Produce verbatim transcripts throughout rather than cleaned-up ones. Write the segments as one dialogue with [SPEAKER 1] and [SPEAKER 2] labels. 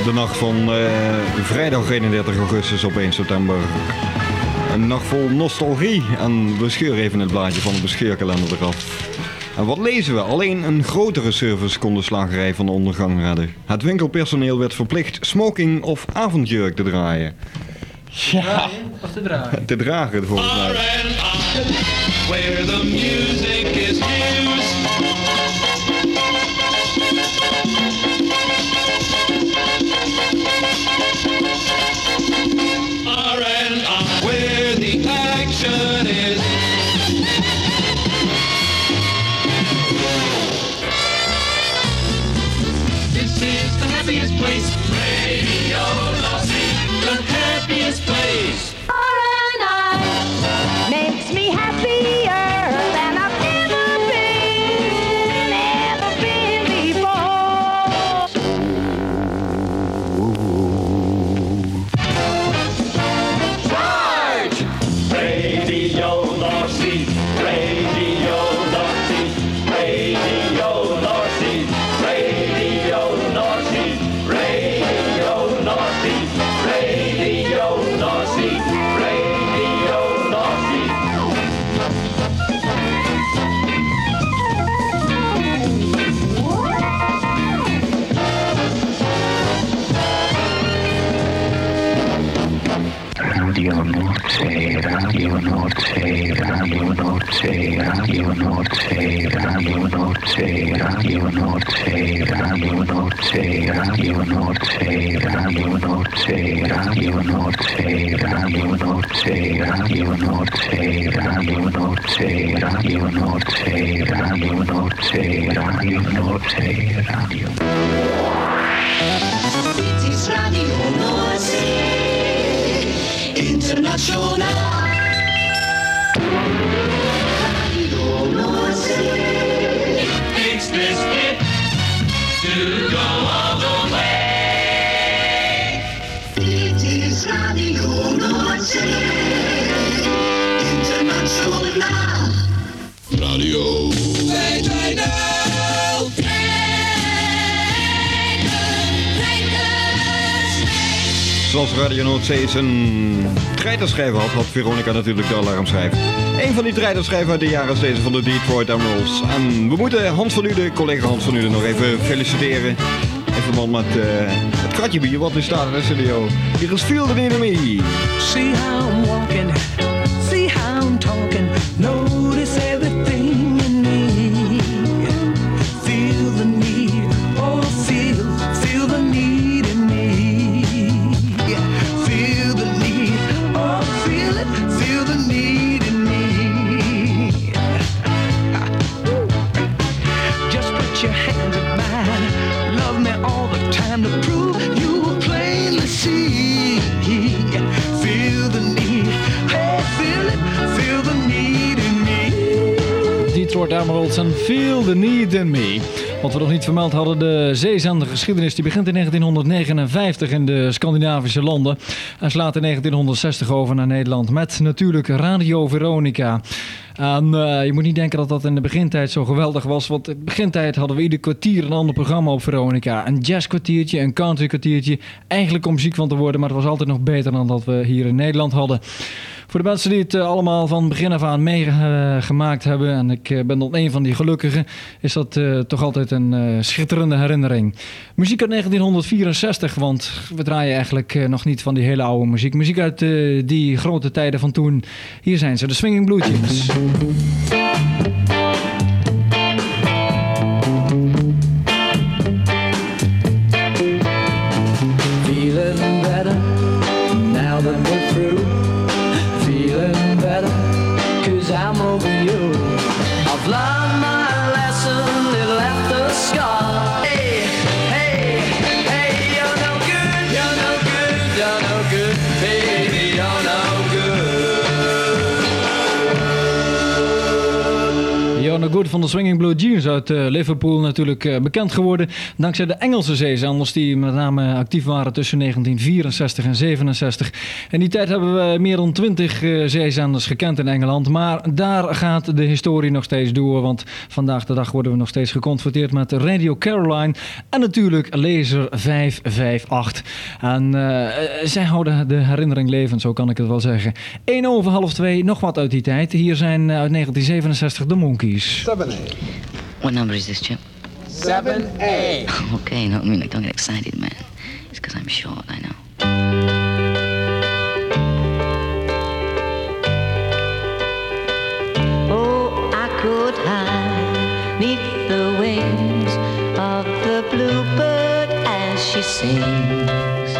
[SPEAKER 1] de nacht van uh, vrijdag eenendertig augustus op één september. Een nacht vol nostalgie. En we scheuren even het blaadje van de bescheurkalender eraf. En wat lezen we? Alleen een grotere service kon de slagerij van de ondergang redden. Het winkelpersoneel werd verplicht smoking of avondjurk te draaien.
[SPEAKER 2] Ja, of te dragen.
[SPEAKER 1] Te dragen, volgens mij. Where the music is used. R and R, where the action is. This is the happiest place. Radio Lassie, the happiest place.
[SPEAKER 3] R and R makes me happier than I've ever been, ever been before.
[SPEAKER 4] Charge! Radio Lassie, Radio Lassie, Radio Lassie, Radio Lassie, Radio Lassie, Radio Lassie, Radio Lassie.
[SPEAKER 5] Radio Noordzee, Radio Noordzee, Radio Noordzee, Radio Noordzee, Radio Noordzee, Radio Noordzee, Radio Noordzee, Radio Noordzee, Radio Noordzee, Radio Noordzee, Radio Noordzee, Radio Noordzee, Radio Noordzee, Radio Noordzee, Radio Noordzee, Radio Noordzee, Radio.
[SPEAKER 6] Dit is Radio Noordzee. Internationaal. Radio Noordzee.
[SPEAKER 4] Makes this fit to go all the way.
[SPEAKER 6] Dit is Radio Noordzee. Internationaal.
[SPEAKER 4] Radio tweehonderdtwintig.
[SPEAKER 1] Zoals Radio Noordzee zijn treiterschijven had, had Veronica natuurlijk de alarmschijf. Een van die treiterschijven uit de jaren is deze van de Detroit Emeralds. En we moeten Hans van Uden, collega Hans van Uden, nog even feliciteren. In verband met uh, het kratje bier wat nu staat in de studio. Hier is Feel the Need of Me.
[SPEAKER 7] See how I'm walking, see how I'm talking, notice everything in me. Feel the need, oh feel, feel the need in me. Feel the need, oh feel it, feel the need in me. Just put your hands in mine, love me all the time to prove you will plainly see. Feel the need, hey feel it, feel the need in me.
[SPEAKER 2] Detroit Emeralds en Feel the Need in Me. Wat we nog niet vermeld hadden, de zeezendergeschiedenis die begint in negentienhonderdnegenenvijftig in de Scandinavische landen en slaat in negentienhonderdzestig over naar Nederland met natuurlijk Radio Veronica. En uh, je moet niet denken dat dat in de begintijd zo geweldig was, want in de begintijd hadden we ieder kwartier een ander programma op Veronica. Een jazzkwartiertje, een countrykwartiertje, eigenlijk om muziek van te worden, maar het was altijd nog beter dan dat we hier in Nederland hadden. Voor de mensen die het uh, allemaal van begin af aan meegemaakt uh, hebben, en ik uh, ben dan een van die gelukkigen, is dat uh, toch altijd een uh, schitterende herinnering. Muziek uit negentienhonderdvierenzestig, want we draaien eigenlijk uh, nog niet van die hele oude muziek. Muziek uit uh, die grote tijden van toen. Hier zijn ze, de Swinging Blue Jeans.
[SPEAKER 7] Feeling better now that we're through. Feeling better cause I'm over you. I've learned my lesson, it left a scar. Hey, hey, hey, you're no good, you're no good, you're no good, baby, you're no good.
[SPEAKER 2] No Good van de Swinging Blue Jeans uit uh, Liverpool natuurlijk uh, bekend geworden. Dankzij de Engelse zeezenders die met name actief waren tussen negentien vierenzestig en zevenenzestig. In die tijd hebben we meer dan twintig uh, zeezenders gekend in Engeland. Maar daar gaat de historie nog steeds door. Want vandaag de dag worden we nog steeds geconfronteerd met Radio Caroline. En natuurlijk Laser vijf vijf acht. En uh, zij houden de herinnering levend, zo kan ik het wel zeggen. één over half twee, nog wat uit die tijd. Hier zijn uit negentien zevenenzestig de Monkees.
[SPEAKER 8] seven A.
[SPEAKER 9] What number is this, Chip?
[SPEAKER 8] seven A.
[SPEAKER 9] Okay, no, I mean, like, don't get excited, man. It's because I'm short, I know.
[SPEAKER 3] Oh, I could hide neath the wings of the bluebird as she sings.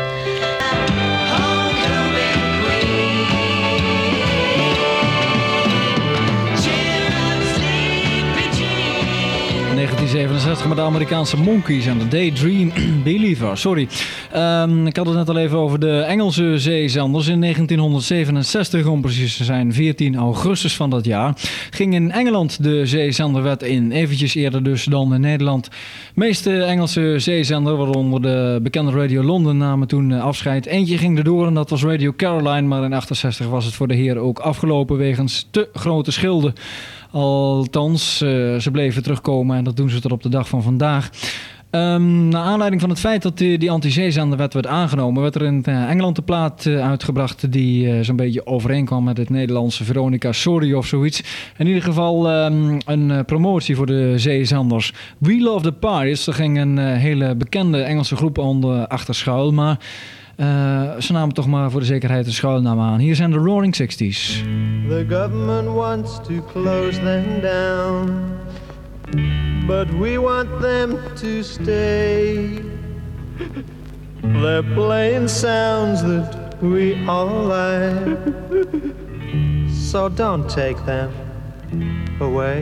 [SPEAKER 2] negentien zevenenzestig met de Amerikaanse Monkees en de Daydream Believer. Sorry. Um, ik had het net al even over de Engelse zeezenders. In negentien zevenenzestig, om precies te zijn, veertien augustus van dat jaar, ging in Engeland de zeezenderwet in. Eventjes eerder dus dan in Nederland. De meeste Engelse zeezender, waaronder de bekende Radio London, namen toen afscheid. Eentje ging erdoor en dat was Radio Caroline, maar in achtenzestig was het voor de heren ook afgelopen wegens te grote schilden. Althans, uh, ze bleven terugkomen en dat doen ze tot op de dag van vandaag. Um, naar aanleiding van het feit dat die, die anti-zeezenderwet werd aangenomen, werd er in uh, Engeland een plaat uh, uitgebracht die uh, zo'n beetje overeenkwam met het Nederlandse Veronica Sorry of zoiets. In ieder geval um, een uh, promotie voor de zeezenders. We Love the Pirates, er ging een uh, hele bekende Engelse groep onder achter schuil, maar Uh, ze namen toch maar voor de zekerheid een schuilnaam aan. Hier zijn de Roaring Sixties.
[SPEAKER 10] The government wants to close them down, but we want them to stay. They're playing sounds that we all like, so don't take them away.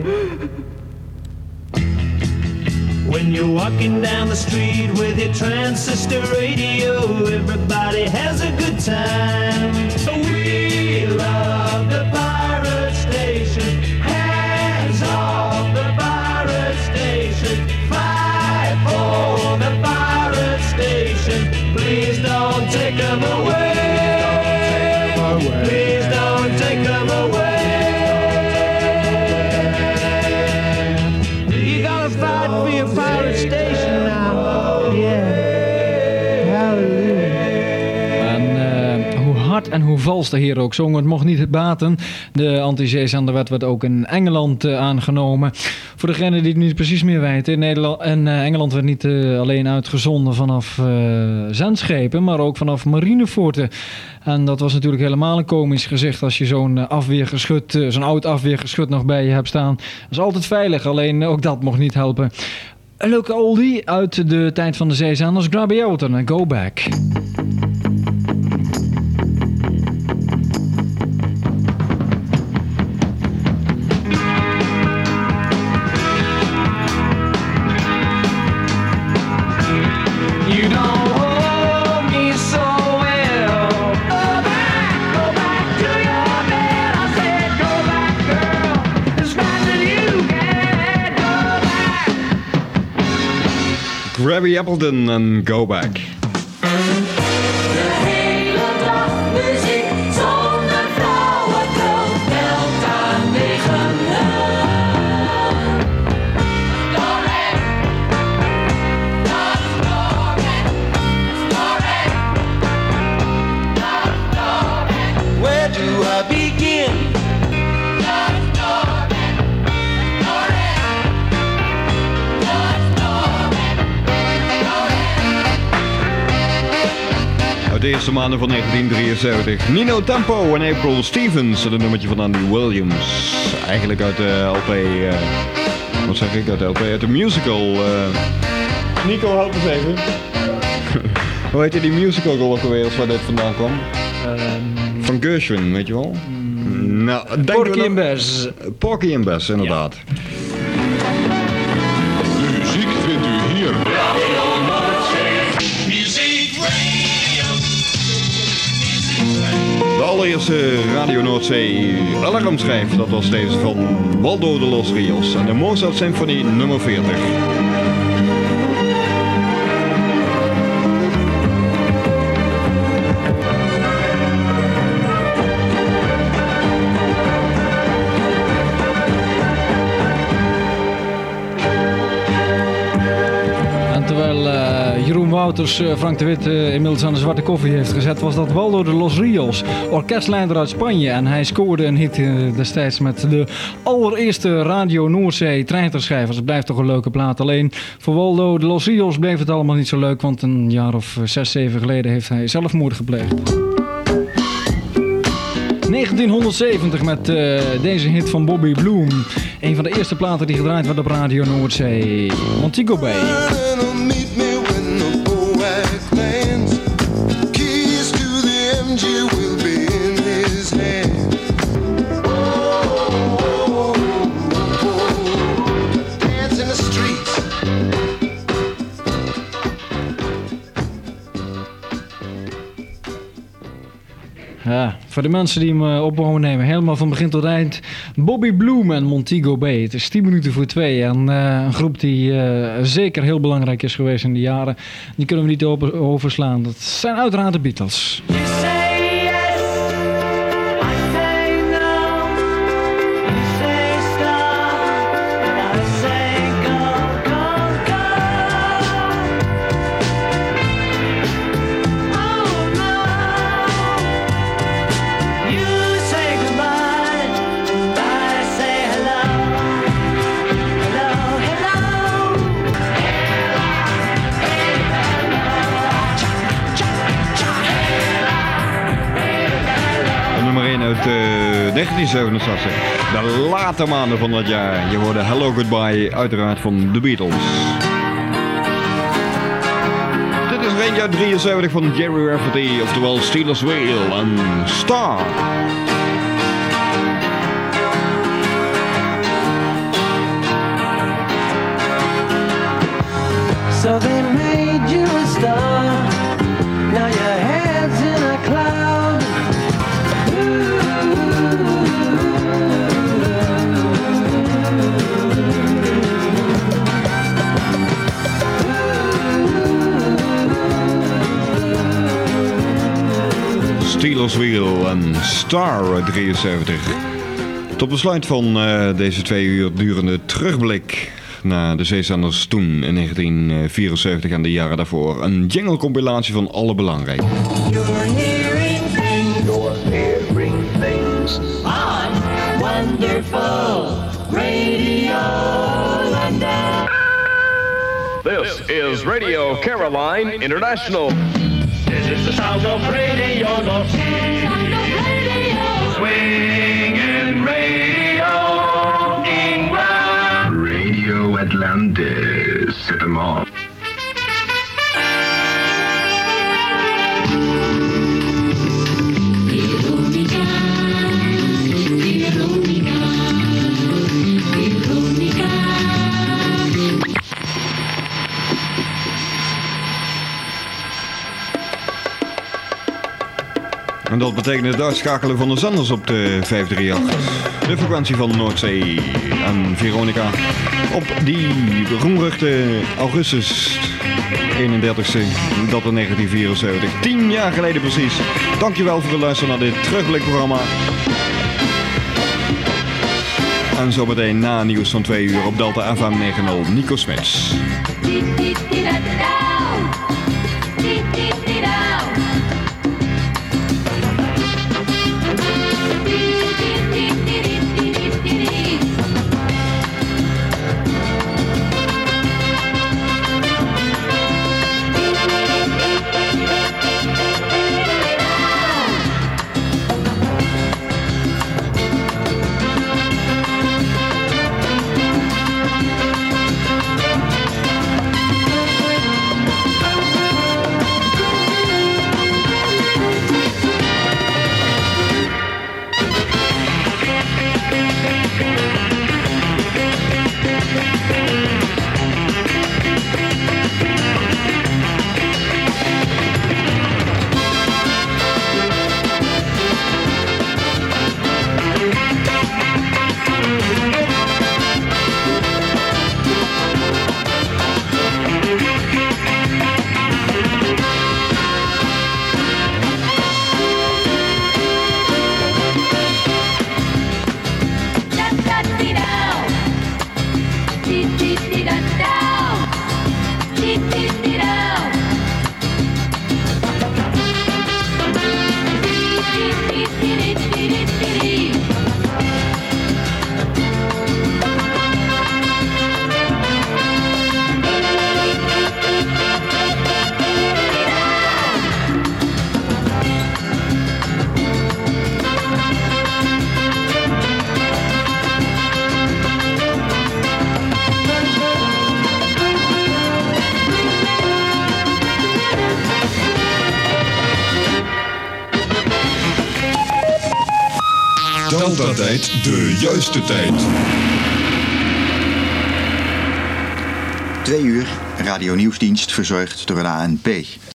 [SPEAKER 11] When you're walking down the street with your transistor radio, everybody has a good time. We love the pirate station. Hands off the pirate station. Fight for the pirate station. Please don't take them away. Please don't take them away. Fight for your pirate station now. Yeah. Hallelujah.
[SPEAKER 2] En uh, hoe hard en hoe vals de heer ook zong, het mocht niet baten. De anti-zeezenderwet werd ook in Engeland uh, aangenomen. Voor degenen die het niet precies meer weten, in Nederland en uh, Engeland werd niet uh, alleen uitgezonden vanaf uh, zendschepen, maar ook vanaf marineforten. En dat was natuurlijk helemaal een komisch gezicht als je zo'n uh, afweergeschut, uh, zo'n oud afweergeschut nog bij je hebt staan. Dat is altijd veilig, alleen ook dat mocht niet helpen. Een leuke oldie uit de tijd van de zeezenders, Grabby Alton en Go Back.
[SPEAKER 1] Grabby Appleton en Go Back.
[SPEAKER 3] De hele dag muziek zonder flauwekul, telt aan negen nul. Story, not story, story, not story.
[SPEAKER 11] Where do I begin?
[SPEAKER 1] Uit de eerste maanden van negentien drieënzeventig. Nino Tempo en April Stevens. En een nummertje van Andy Williams. Eigenlijk uit de L P... Uh, wat zeg ik? Uit de L P? Uit de musical... Uh... Nico, help eens even. Hoe heet je die musical ook alweer waar dit vandaan kwam? Um... Van Gershwin, weet je wel? Mm. Nou,
[SPEAKER 2] Porky and Bess.
[SPEAKER 1] Porky and Bess, inderdaad.
[SPEAKER 4] De muziek vindt u hier.
[SPEAKER 1] De allereerste eerste Radio Noordzee alarmschijf, dat was deze van Waldo de Los Rios en de Mozart Symfonie nummer veertig.
[SPEAKER 2] Wouters Frank de Wit uh, inmiddels aan de zwarte koffie heeft gezet, was dat Waldo de Los Rios, orkestleider uit Spanje. En hij scoorde een hit uh, destijds met de allereerste Radio Noordzee treiterschijvers. Het blijft toch een leuke plaat. Alleen voor Waldo de Los Rios bleef het allemaal niet zo leuk, want een jaar of zes, zeven geleden heeft hij zelfmoord gepleegd. negentienhonderdzeventig met uh, deze hit van Bobby Bloom. Een van de eerste platen die gedraaid werd op Radio Noordzee. Montego Bay. Ja, voor de mensen die hem op mogen nemen, helemaal van begin tot eind. Bobby Bloom en Montego Bay. Het is tien minuten voor twee. En uh, een groep die uh, zeker heel belangrijk is geweest in de jaren. Die kunnen we niet over, overslaan. Dat zijn uiteraard de Beatles.
[SPEAKER 1] negentien zevenenzestig, de late maanden van dat jaar. Je hoorde Hello Goodbye, uiteraard van The Beatles. Dit is er eentje uit drieënzeventig van Jerry Rafferty, oftewel Steelers Wheel en Star.
[SPEAKER 7] So they made you a star. Now your head's in a cloud.
[SPEAKER 1] Steelers Wheel en Star uit drieënzeventig. Tot besluit van uh, deze twee uur durende terugblik naar de zeezenders toen in negentien vierenzeventig en de jaren daarvoor. Een jingle-compilatie van alle belangrijke.
[SPEAKER 6] You're hearing things. You're hearing things. On Wonderful Radio London.
[SPEAKER 12] This is Radio Caroline International.
[SPEAKER 11] This is the sound of Radio North Sea. Swinging Radio England.
[SPEAKER 5] Radio Atlantis. Set them off.
[SPEAKER 1] En dat betekent het uitschakelen van de zenders op de vijf drie acht. De frequentie van Noordzee en Veronica. Op die roemruchte augustus eenendertigste, dat in negentien vierenzeventig. Tien jaar geleden precies. Dankjewel voor het luisteren naar dit terugblikprogramma. En zo meteen na nieuws van twee uur op Delta F M negentig, Nico Smits.
[SPEAKER 4] Delta-tijd, de juiste tijd.
[SPEAKER 13] Twee uur, Radio Nieuwsdienst verzorgd door een A N P.